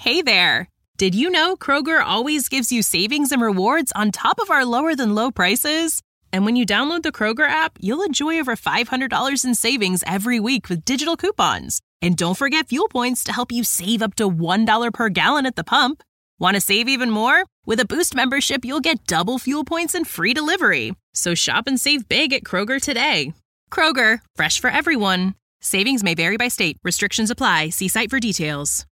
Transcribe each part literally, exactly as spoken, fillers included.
Hey there! Did you know Kroger always gives you savings and rewards on top of our lower-than-low prices? And when you download the Kroger app, you'll enjoy over five hundred dollars in savings every week with digital coupons. And don't forget fuel points to help you save up to one dollar per gallon at the pump. Want to save even more? With a Boost membership, you'll get double fuel points and free delivery. So shop and save big at Kroger today. Kroger, fresh for everyone. Savings may vary by state. Restrictions apply. See site for details.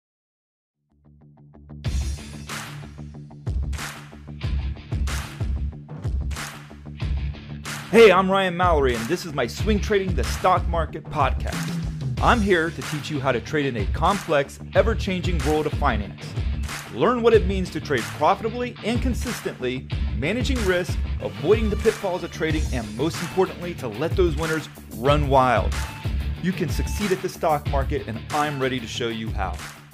Hey, I'm Ryan Mallory, and this is my Swing Trading the Stock Market podcast. I'm here to teach you how to trade in a complex, ever-changing world of finance. Learn what it means to trade profitably and consistently, managing risk, avoiding the pitfalls of trading, and most importantly, to let those winners run wild. You can succeed at the stock market, and I'm ready to show you how.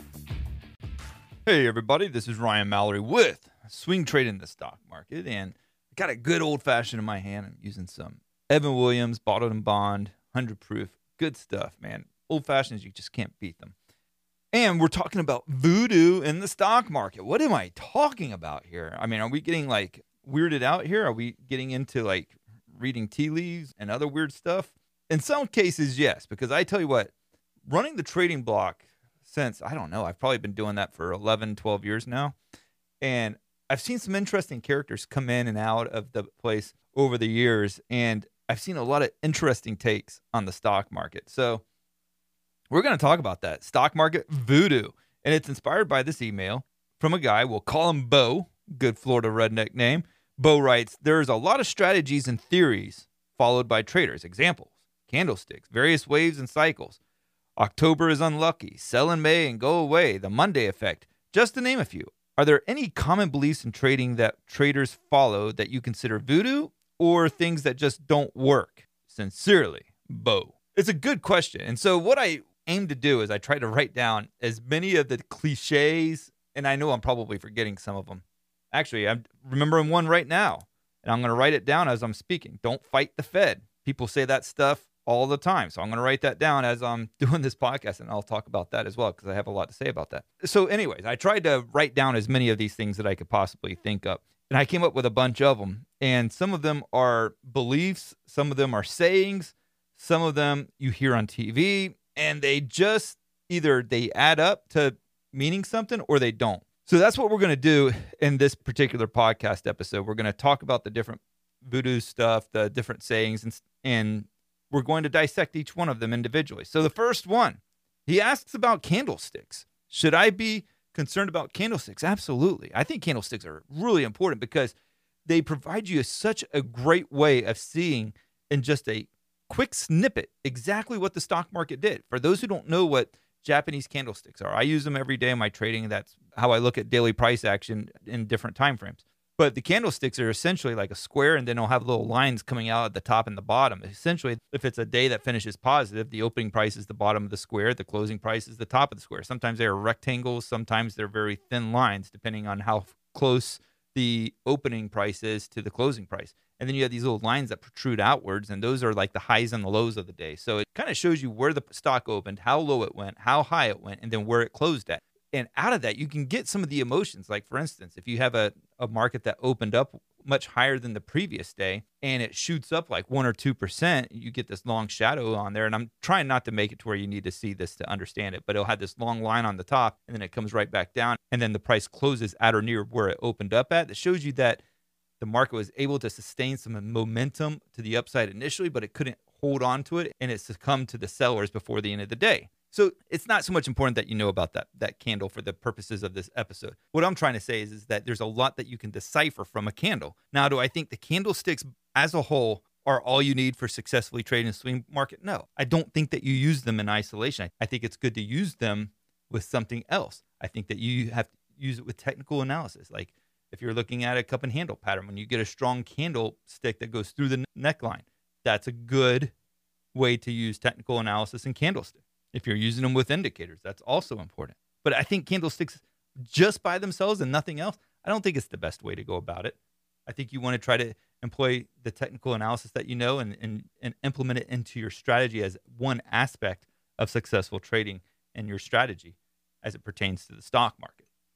Hey everybody, this is Ryan Mallory with Swing Trading the Stock Market, and I got a good old-fashioned in my hand. I'm using some Evan Williams, Bottled and Bond, one hundred proof. Good stuff, man. Old-fashions, you just can't beat them. And we're talking about voodoo in the stock market. What am I talking about here? I mean, are we getting, like, weirded out here? Are we getting into, like, reading tea leaves and other weird stuff? In some cases, yes, because I tell you what, running the trading block since, I don't know, I've probably been doing that for eleven, twelve years now. And I've seen some interesting characters come in and out of the place over the years, and I've seen a lot of interesting takes on the stock market. So we're going to talk about that, stock market voodoo, and it's inspired by this email from a guy, we'll call him Bo, good Florida redneck name. Bo writes, there's a lot of strategies and theories followed by traders. Examples, candlesticks, various waves and cycles. October is unlucky, sell in May and go away, the Monday effect, just to name a few. Are there any common beliefs in trading that traders follow that you consider voodoo or things that just don't work? Sincerely, Bo. It's a good question. And so what I aim to do is I try to write down as many of the cliches, and I know I'm probably forgetting some of them. Actually, I'm remembering one right now, and I'm going to write it down as I'm speaking. Don't fight the Fed. People say that stuff all the time. So I'm going to write that down as I'm doing this podcast, and I'll talk about that as well because I have a lot to say about that. So anyways, I tried to write down as many of these things that I could possibly think of, and I came up with a bunch of them. And some of them are beliefs, some of them are sayings, some of them you hear on T V, and they just either they add up to meaning something or they don't. So that's what we're going to do in this particular podcast episode. We're going to talk about the different voodoo stuff, the different sayings, and and we're going to dissect each one of them individually. So the first one, he asks about candlesticks. Should I be concerned about candlesticks? Absolutely. I think candlesticks are really important because they provide you such a great way of seeing in just a quick snippet exactly what the stock market did. For those who don't know what Japanese candlesticks are, I use them every day in my trading. That's how I look at daily price action in different time frames. But the candlesticks are essentially like a square, and then they'll have little lines coming out at the top and the bottom. Essentially, if it's a day that finishes positive, the opening price is the bottom of the square, the closing price is the top of the square. Sometimes they're rectangles, sometimes they're very thin lines, depending on how close the opening price is to the closing price. And then you have these little lines that protrude outwards, and those are like the highs and the lows of the day. So it kind of shows you where the stock opened, how low it went, how high it went, and then where it closed at. And out of that, you can get some of the emotions. Like, for instance, if you have a, a market that opened up much higher than the previous day and it shoots up like one or two percent, you get this long shadow on there. And I'm trying not to make it to where you need to see this to understand it, but it'll have this long line on the top and then it comes right back down. And then the price closes at or near where it opened up at. That shows you that the market was able to sustain some momentum to the upside initially, but it couldn't hold on to it and it succumbed to the sellers before the end of the day. So it's not so much important that you know about that that candle for the purposes of this episode. What I'm trying to say is, is that there's a lot that you can decipher from a candle. Now, do I think the candlesticks as a whole are all you need for successfully trading the swing market? No, I don't think that you use them in isolation. I think it's good to use them with something else. I think that you have to use it with technical analysis. Like if you're looking at a cup and handle pattern, when you get a strong candlestick that goes through the neckline, that's a good way to use technical analysis and candlestick. If you're using them with indicators, that's also important. But I think candlesticks just by themselves and nothing else, I don't think it's the best way to go about it. I think you want to try to employ the technical analysis that you know and, and, and implement it into your strategy as one aspect of successful trading and your strategy as it pertains to the stock market.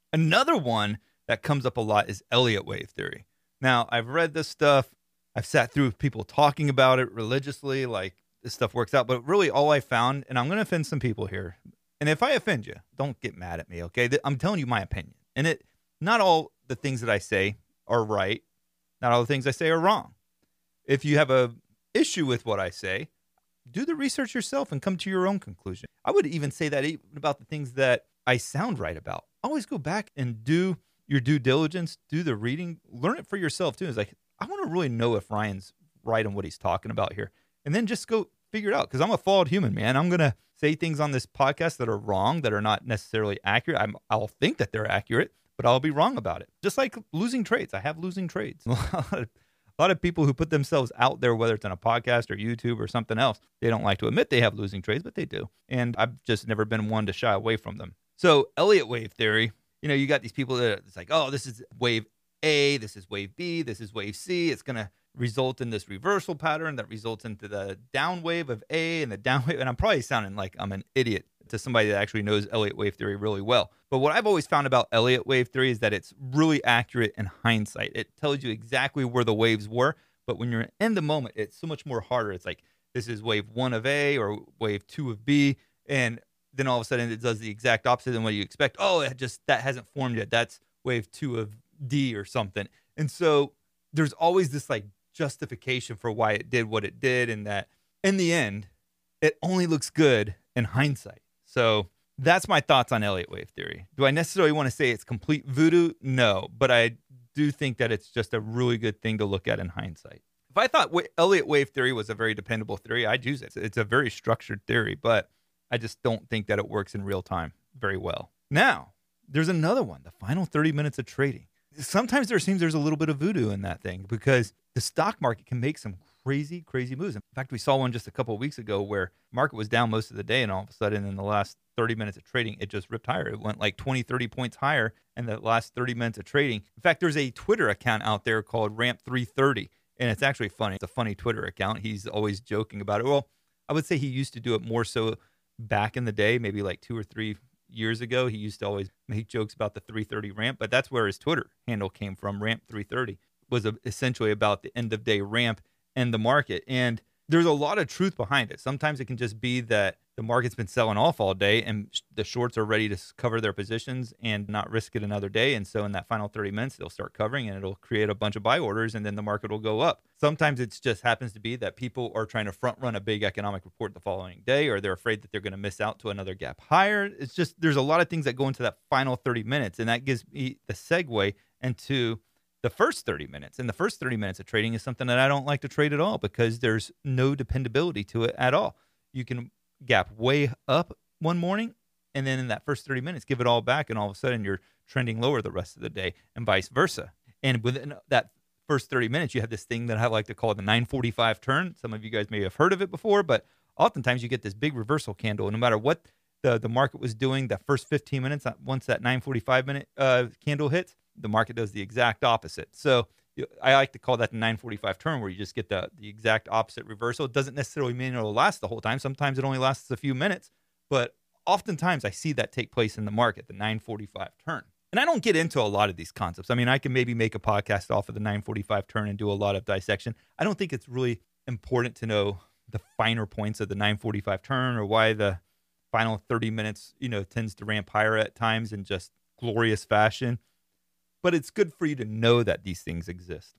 Another one that comes up a lot is Elliott wave theory. Now, I've read this stuff. I've sat through people talking about it religiously, like this stuff works out. But really all I found, and I'm going to offend some people here, and if I offend you, don't get mad at me, okay? I'm telling you my opinion. And it, not all the things that I say are right. Not all the things I say are wrong. If you have a issue with what I say, do the research yourself and come to your own conclusion. I would even say that even about the things that I sound right about. Always go back and do your due diligence, do the reading, learn it for yourself too. It's like, I want to really know if Ryan's right on what he's talking about here. And then just go figure it out, because I'm a flawed human, man. I'm going to say things on this podcast that are wrong, that are not necessarily accurate. I'm, I'll think that they're accurate, but I'll be wrong about it. Just like losing trades. I have losing trades. A lot of, a lot of people who put themselves out there, whether it's on a podcast or YouTube or something else, they don't like to admit they have losing trades, but they do. And I've just never been one to shy away from them. So Elliott wave theory, you know, you got these people that it's like, oh, this is wave A, this is wave B, this is wave C. It's going to result in this reversal pattern that results into the down wave of A and the down wave. And I'm probably sounding like I'm an idiot to somebody that actually knows Elliott wave theory really well. But what I've always found about Elliott wave theory is that it's really accurate in hindsight. It tells you exactly where the waves were, but when you're in the moment, it's so much more harder. It's like, this is wave one of A or wave two of B. And then all of a sudden it does the exact opposite than what you expect. Oh, it just, that hasn't formed yet. That's wave two of D or something. And so there's always this like justification for why it did what it did. And that in the end, it only looks good in hindsight. So that's my thoughts on Elliott wave theory. Do I necessarily want to say it's complete voodoo? No, but I do think that it's just a really good thing to look at in hindsight. If I thought Elliott wave theory was a very dependable theory, I'd use it. It's a very structured theory, but I just don't think that it works in real time very well. Now, there's another one, the final thirty minutes of trading. Sometimes there seems there's a little bit of voodoo in that thing, because the stock market can make some crazy, crazy moves. In fact, we saw one just a couple of weeks ago where market was down most of the day, and all of a sudden in the last thirty minutes of trading, it just ripped higher. It went like twenty, thirty points higher in the last thirty minutes of trading. In fact, there's a Twitter account out there called Ramp three thirty, and it's actually funny. It's a funny Twitter account. He's always joking about it. Well, I would say he used to do it more so back in the day, maybe like two or three years ago. He used to always make jokes about the three thirty ramp, but that's where his Twitter handle came from. Ramp three thirty was a, essentially about the end of day ramp and the market. And there's a lot of truth behind it. Sometimes it can just be that the market's been selling off all day and the shorts are ready to cover their positions and not risk it another day. And so in that final thirty minutes, they'll start covering and it'll create a bunch of buy orders, and then the market will go up. Sometimes it just happens to be that people are trying to front run a big economic report the following day, or they're afraid that they're going to miss out to another gap higher. It's just, there's a lot of things that go into that final thirty minutes. And that gives me the segue into the first thirty minutes. And the first thirty minutes of trading is something that I don't like to trade at all, because there's no dependability to it at all. You can gap way up one morning, and then in that first thirty minutes, give it all back, and all of a sudden you're trending lower the rest of the day, and vice versa. And within that first thirty minutes, you have this thing that I like to call the nine forty-five turn. Some of you guys may have heard of it before, but oftentimes you get this big reversal candle, and no matter what the, the market was doing, that first fifteen minutes, once that nine forty-five minute uh, candle hits, the market does the exact opposite. So I like to call that the nine forty-five turn, where you just get the, the exact opposite reversal. It doesn't necessarily mean it'll last the whole time. Sometimes it only lasts a few minutes, but oftentimes I see that take place in the market, the nine forty-five turn. And I don't get into a lot of these concepts. I mean, I can maybe make a podcast off of the nine forty-five turn and do a lot of dissection. I don't think it's really important to know the finer points of the nine forty-five turn, or why the final thirty minutes, you know, tends to ramp higher at times in just glorious fashion. But it's good for you to know that these things exist.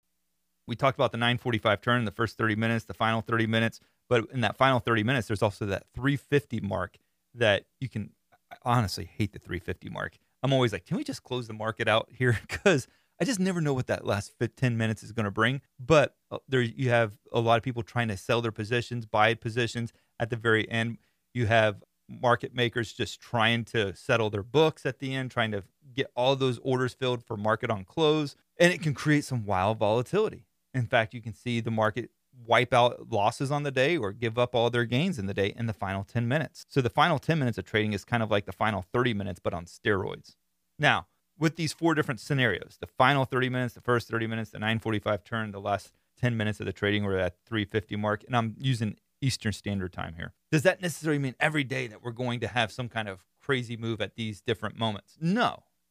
We talked about the nine forty-five turn, the first thirty minutes, the final thirty minutes. But in that final thirty minutes, there's also that three fifty mark that you can, I honestly hate the three fifty mark. I'm always like, can we just close the market out here? Because I just never know what that last ten minutes is going to bring. But there you have a lot of people trying to sell their positions, buy positions at the very end. You have market makers just trying to settle their books at the end, trying to get all those orders filled for market on close. And it can create some wild volatility. In fact, you can see the market wipe out losses on the day or give up all their gains in the day in the final ten minutes. So the final ten minutes of trading is kind of like the final thirty minutes, but on steroids. Now, with these four different scenarios, the final thirty minutes, the first thirty minutes, the nine forty-five turn, the last ten minutes of the trading, we're at three fifty mark. And I'm using Eastern Standard Time here. Does that necessarily mean every day that we're going to have some kind of crazy move at these different moments? No.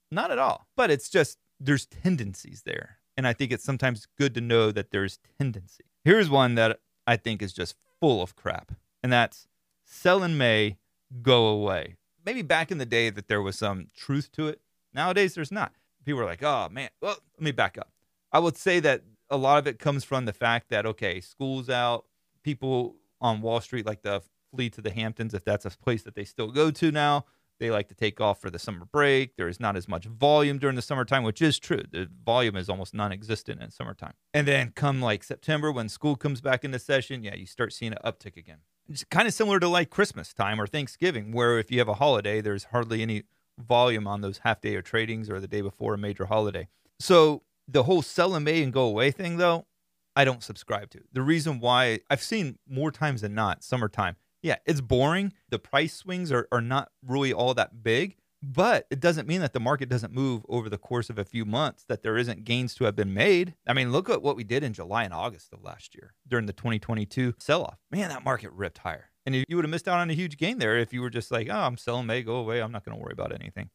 Not at all. But it's just there's tendencies there. And I think it's sometimes good to know that there's tendency. Here's one that I think is just full of crap. And that's sell in May, go away. Maybe back in the day that there was some truth to it. Nowadays, there's not. People are like, oh, man. Well, let me back up. I would say that a lot of it comes from the fact that, okay, school's out. People on Wall Street like to flee to the Hamptons if that's a place that they still go to now. They like to take off for the summer break. There is not as much volume during the summertime, which is true. The volume is almost non-existent in summertime. And then come like September when school comes back into session, yeah, you start seeing an uptick again. It's kind of similar to like Christmas time or Thanksgiving, where if you have a holiday, there's hardly any volume on those half day of tradings or the day before a major holiday. So the whole sell in May and go away thing, though, I don't subscribe to. The reason why I've seen more times than not, summertime, yeah, it's boring. The price swings are, are not really all that big, but it doesn't mean that the market doesn't move over the course of a few months, that there isn't gains to have been made. I mean, look at what we did in July and August of last year during the twenty twenty-two sell-off. Man, that market ripped higher. And you would have missed out on a huge gain there if you were just like, oh, I'm selling May, go away. I'm not going to worry about anything.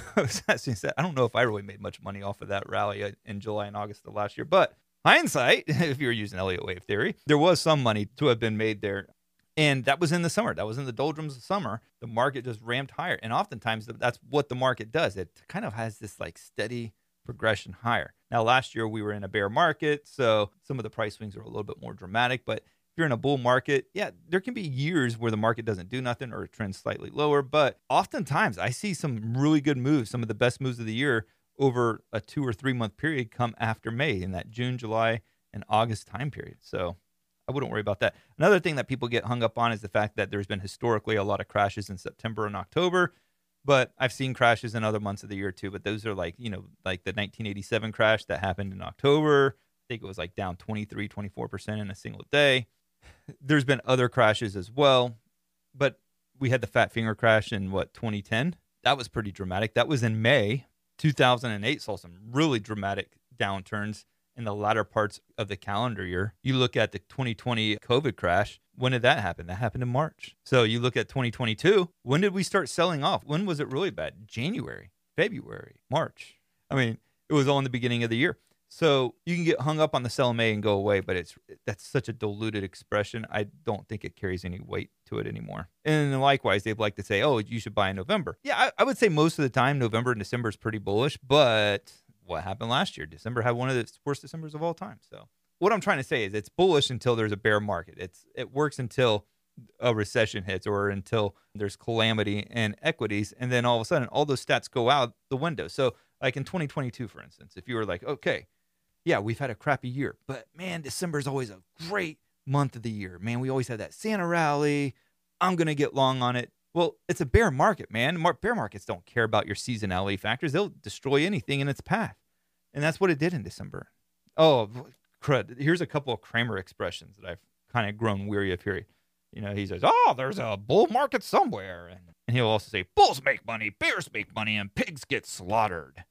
I don't know if I really made much money off of that rally in July and August of last year, but hindsight, if you're using Elliott wave theory, there was some money to have been made there. And that was in the summer. That was in the doldrums of summer. The market just ramped higher. And oftentimes that's what the market does. It kind of has this like steady progression higher. Now, last year we were in a bear market, so some of the price swings are a little bit more dramatic. But if you're in a bull market, yeah, there can be years where the market doesn't do nothing or it trends slightly lower. But oftentimes I see some really good moves, some of the best moves of the year over a two or three month period come after May in that June, July, and August time period. So I wouldn't worry about that. Another thing that people get hung up on is the fact that there's been historically a lot of crashes in September and October, but I've seen crashes in other months of the year too. But those are like, you know, like the nineteen eighty-seven crash that happened in October. I think it was like down twenty-three, twenty-four percent in a single day. There's been other crashes as well, but we had the Fat Finger crash in what, twenty ten? That was pretty dramatic. That was in May. two thousand eight saw some really dramatic downturns in the latter parts of the calendar year. You look at the twenty twenty COVID crash. When did that happen? That happened in March. So you look at twenty twenty-two. When did we start selling off? When was it really bad? January, February, March. I mean, it was all in the beginning of the year. So you can get hung up on the sell in May and go away, but it's that's such a diluted expression. I don't think it carries any weight to it anymore. And likewise, they'd like to say, oh, you should buy in November. Yeah, I, I would say most of the time, November and December is pretty bullish, but what happened last year? December had one of the worst Decembers of all time. So what I'm trying to say is it's bullish until there's a bear market. It's It works until a recession hits or until there's calamity in equities. And then all of a sudden, all those stats go out the window. So like in twenty twenty-two, for instance, if you were like, okay, yeah, we've had a crappy year, but man, December is always a great month of the year. Man, we always have that Santa rally. I'm going to get long on it. Well, it's a bear market, man. Mar- bear markets don't care about your seasonality factors. They'll destroy anything in its path. And that's what it did in December. Oh, crud. Here's a couple of Kramer expressions that I've kind of grown weary of hearing. You know, he says, oh, there's a bull market somewhere. And, and he'll also say, bulls make money, bears make money, and pigs get slaughtered.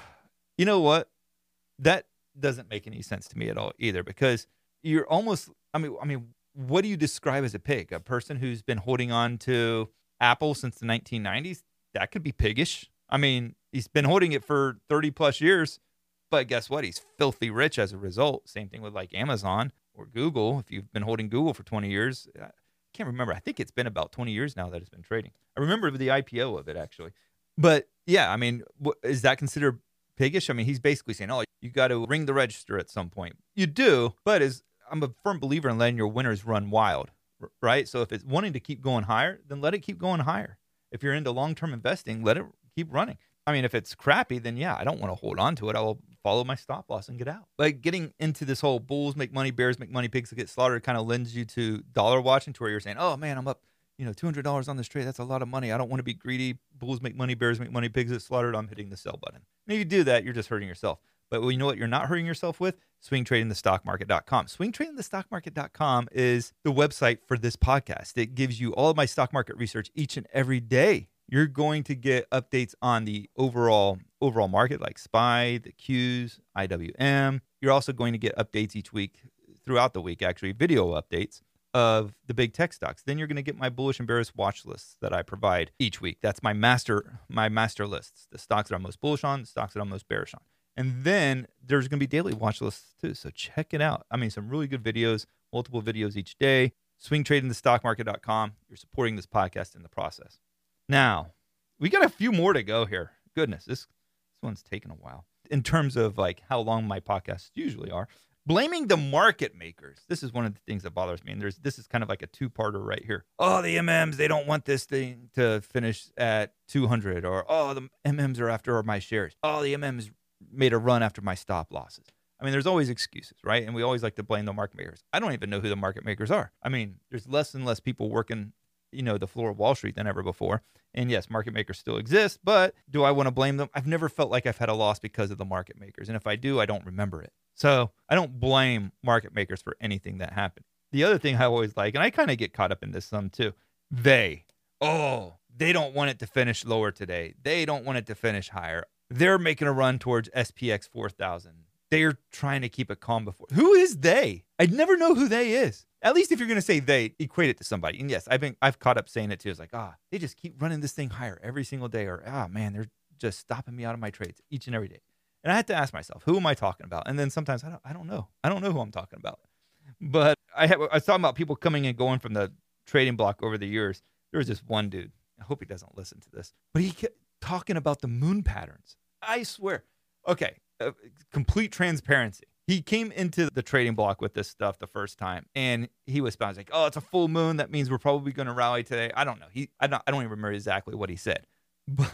You know what? That doesn't make any sense to me at all either, because you're almost, I mean, I mean, what do you describe as a pig? A person who's been holding on to Apple since the nineteen nineties? That could be piggish. I mean, he's been holding it for thirty plus years, but guess what? He's filthy rich as a result. Same thing with like Amazon or Google. If you've been holding Google for twenty years, I can't remember. I think it's been about twenty years now that it's been trading. I remember the I P O of it actually. But yeah, I mean, what, is that considered piggish? I mean, he's basically saying, oh, you got to ring the register at some point. You do, but as I'm a firm believer in letting your winners run wild, right? So if it's wanting to keep going higher, then let it keep going higher. If you're into long-term investing, let it keep running. I mean, if it's crappy, then yeah, I don't want to hold on to it. I will follow my stop loss and get out. Like getting into this whole bulls make money, bears make money, pigs get slaughtered kind of lends you to dollar watching, to where you're saying, oh man, I'm up, you know, two hundred dollars on this trade. That's a lot of money. I don't want to be greedy. Bulls make money, bears make money, pigs get slaughtered. I'm hitting the sell button. And if you do that, you're just hurting yourself. But you know what you're not hurting yourself with? swing trading the stock market dot com. swing trading the stock market dot com is the website for this podcast. It gives you all of my stock market research each and every day. You're going to get updates on the overall overall market, like S P Y, the Qs, I W M. You're also going to get updates each week, throughout the week, actually, video updates of the big tech stocks. Then you're going to get my bullish and bearish watch lists that I provide each week. That's my master my master lists, the stocks that I'm most bullish on, the stocks that I'm most bearish on. And then there's going to be daily watch lists too. So check it out. I mean, some really good videos, multiple videos each day. swing trading the stock market dot com. You're supporting this podcast in the process. Now, we got a few more to go here. Goodness, this, this one's taken a while. In terms of like how long my podcasts usually are, blaming the market makers. This is one of the things that bothers me. And there's this is kind of like a two-parter right here. Oh, the M Ms, they don't want this thing to finish at two hundred. Or, oh, the M Ms are after my shares. Oh, the M Ms made a run after my stop losses. I mean, there's always excuses, right? And we always like to blame the market makers. I don't even know who the market makers are. I mean, there's less and less people working, you know, the floor of Wall Street than ever before. And yes, market makers still exist, but do I want to blame them? I've never felt like I've had a loss because of the market makers. And if I do, I don't remember it. So I don't blame market makers for anything that happened. The other thing I always like, and I kind of get caught up in this some too, they, oh, they don't want it to finish lower today. They don't want it to finish higher. They're making a run towards S P X four thousand. They're trying to keep it calm before. Who is they? I'd never know who they is. At least if you're going to say they, equate it to somebody. And yes, I've been, I've caught up saying it too. It's like, ah, they just keep running this thing higher every single day. Or, ah, man, they're just stopping me out of my trades each and every day. And I had to ask myself, who am I talking about? And then sometimes I don't, I don't know. I don't know who I'm talking about. But I, have, I was talking about people coming and going from the trading block over the years. There was this one dude. I hope he doesn't listen to this. But he kept talking about the moon patterns. I swear. Okay, uh, complete transparency. He came into the trading block with this stuff the first time, and he was spouting like, "Oh, it's a full moon. That means we're probably going to rally today." I don't know. He, I don't, I don't even remember exactly what he said, but,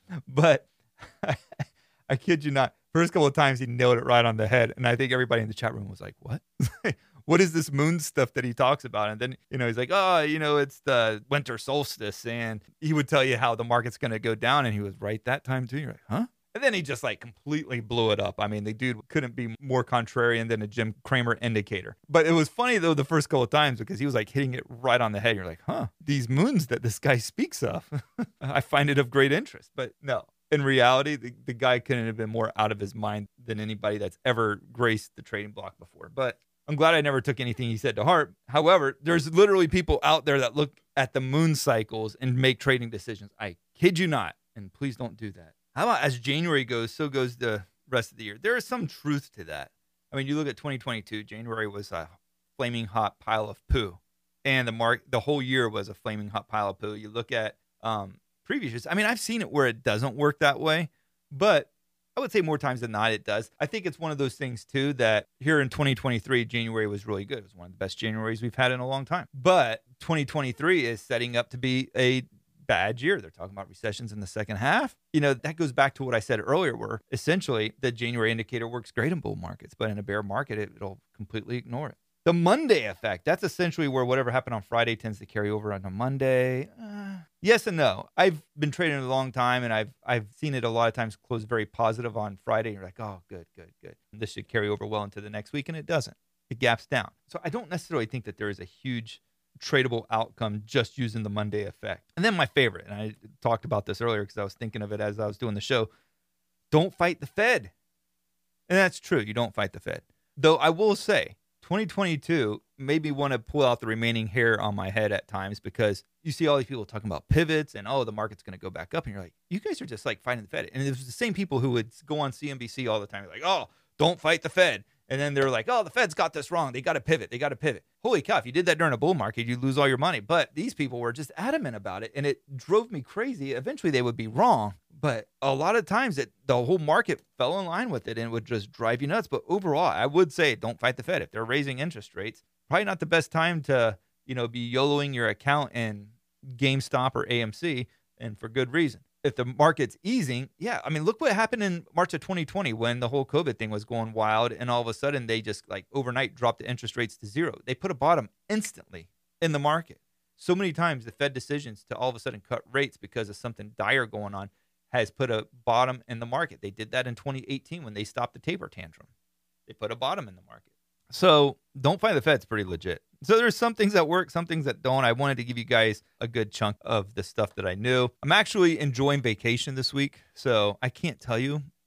but I, I kid you not. First couple of times, he nailed it right on the head, and I think everybody in the chat room was like, "What? What is this moon stuff that he talks about?" And then, you know, he's like, "Oh, you know, it's the winter solstice," and he would tell you how the market's going to go down, and he was right that time too. You're like, "Huh?" And then he just like completely blew it up. I mean, the dude couldn't be more contrarian than a Jim Cramer indicator. But it was funny, though, the first couple of times because he was like hitting it right on the head. You're like, huh, these moons that this guy speaks of, I find it of great interest. But no, in reality, the, the guy couldn't have been more out of his mind than anybody that's ever graced the trading block before. But I'm glad I never took anything he said to heart. However, there's literally people out there that look at the moon cycles and make trading decisions. I kid you not. And please don't do that. How about as January goes, so goes the rest of the year? There is some truth to that. I mean, you look at twenty twenty-two, January was a flaming hot pile of poo. And the mark, the whole year was a flaming hot pile of poo. You look at um, previous years. I mean, I've seen it where it doesn't work that way. But I would say more times than not it does. I think it's one of those things, too, that here in twenty twenty-three, January was really good. It was one of the best Januaries we've had in a long time. But twenty twenty-three is setting up to be a bad year. They're talking about recessions in the second half. You know, that goes back to what I said earlier, where essentially the January indicator works great in bull markets, but in a bear market, it, it'll completely ignore it. The Monday effect, that's essentially where whatever happened on Friday tends to carry over onto Monday. Uh, yes and no. I've been trading a long time, and I've I've seen it a lot of times close very positive on Friday. You're like, oh, good, good, good. This should carry over well into the next week, and it doesn't. It gaps down. So I don't necessarily think that there is a huge tradable outcome just using the Monday effect. And then my favorite, and I talked about this earlier because I was thinking of it as I was doing the show, don't fight the Fed. And that's true. You don't fight the Fed. Though I will say, twenty twenty-two made me want to pull out the remaining hair on my head at times because you see all these people talking about pivots and, oh, the market's going to go back up. And you're like, you guys are just like fighting the Fed. And it was the same people who would go on C N B C all the time. Like, oh, don't fight the Fed. And then they're like, oh, the Fed's got this wrong. They got to pivot. They got to pivot. Holy cow, if you did that during a bull market, you'd lose all your money. But these people were just adamant about it, and it drove me crazy. Eventually, they would be wrong. But a lot of times, it, the whole market fell in line with it, and it would just drive you nuts. But overall, I would say don't fight the Fed. If they're raising interest rates, probably not the best time to, you know, be YOLOing your account in GameStop or A M C, and for good reason. If the market's easing, yeah, I mean, look what happened in March of twenty twenty when the whole COVID thing was going wild, and all of a sudden they just like overnight dropped the interest rates to zero. They put a bottom instantly in the market. So many times the Fed decisions to all of a sudden cut rates because of something dire going on has put a bottom in the market. They did that in twenty eighteen when they stopped the taper tantrum. They put a bottom in the market. So don't fight the Fed's pretty legit. So there's some things that work, some things that don't. I wanted to give you guys a good chunk of the stuff that I knew. I'm actually enjoying vacation this week, so I can't tell you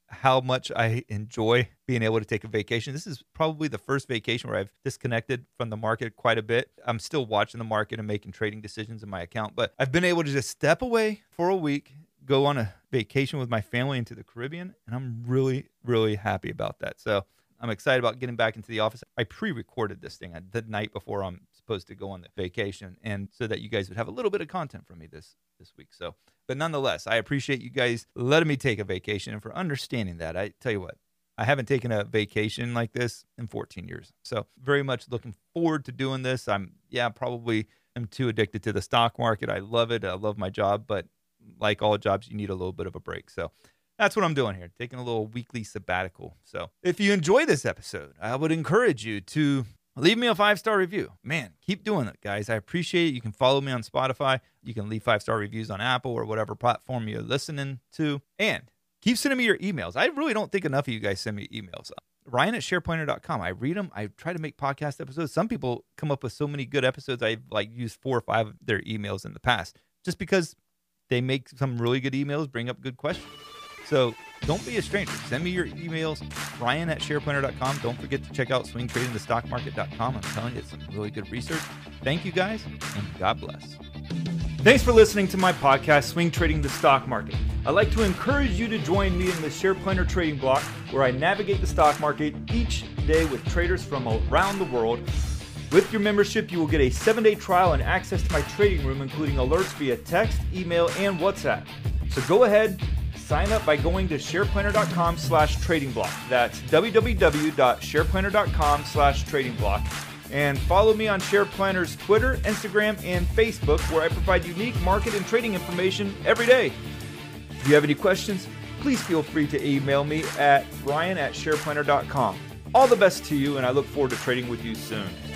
how much I enjoy being able to take a vacation. This is probably the first vacation where I've disconnected from the market quite a bit. I'm still watching the market and making trading decisions in my account, but I've been able to just step away for a week, go on a vacation with my family into the Caribbean, and I'm really, really happy about that. So I'm excited about getting back into the office. I pre-recorded this thing the night before I'm supposed to go on the vacation, and so that you guys would have a little bit of content from me this this week. So, but nonetheless, I appreciate you guys letting me take a vacation and for understanding that. I tell you what, I haven't taken a vacation like this in fourteen years. So very much looking forward to doing this. I'm, yeah, probably am too addicted to the stock market. I love it. I love my job, but like all jobs, you need a little bit of a break. So that's what I'm doing here, taking a little weekly sabbatical. So if you enjoy this episode, I would encourage you to leave me a five-star review. Man, keep doing it, guys. I appreciate it. You can follow me on Spotify. You can leave five-star reviews on Apple or whatever platform you're listening to. And keep sending me your emails. I really don't think enough of you guys send me emails. Ryan at sharepointer dot com. I read them. I try to make podcast episodes. Some people come up with so many good episodes. I've like used four or five of their emails in the past just because they make some really good emails, bring up good questions. So don't be a stranger. Send me your emails, Ryan at sharepointer dot com. Don't forget to check out swing trading the stock market dot com. I'm telling you, it's some really good research. Thank you, guys, and God bless. Thanks for listening to my podcast, Swing Trading the Stock Market. I'd like to encourage you to join me in the SharePointer Trading Block, where I navigate the stock market each day with traders from around the world. With your membership, you will get a seven-day trial and access to my trading room, including alerts via text, email, and WhatsApp. So go ahead, sign up by going to sharepointer dot com slash trading block. That's w w w dot sharepointer dot com slash trading block. And follow me on SharePlanner's Twitter, Instagram, and Facebook, where I provide unique market and trading information every day. If you have any questions, please feel free to email me at ryan at sharepointer dot com. All the best to you, and I look forward to trading with you soon.